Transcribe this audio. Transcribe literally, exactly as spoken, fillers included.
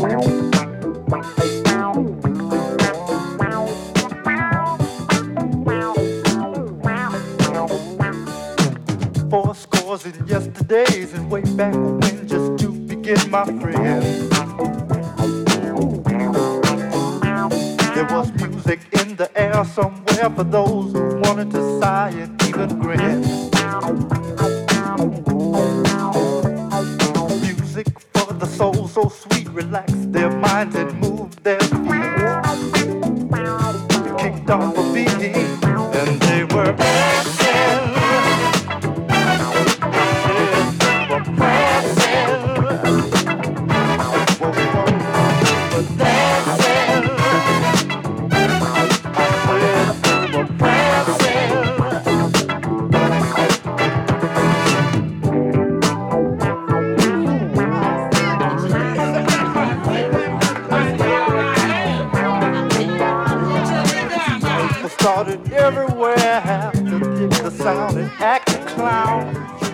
Four scores in yesterdays and way back when, just to begin, my friend. There was music in the air somewhere for those who wanted to sigh and even grin. Music for the soul, so sweet, relax their minds and move their feet. Kicked off a beating and they were dancing. Started everywhere, have to dig the sound and act a clown.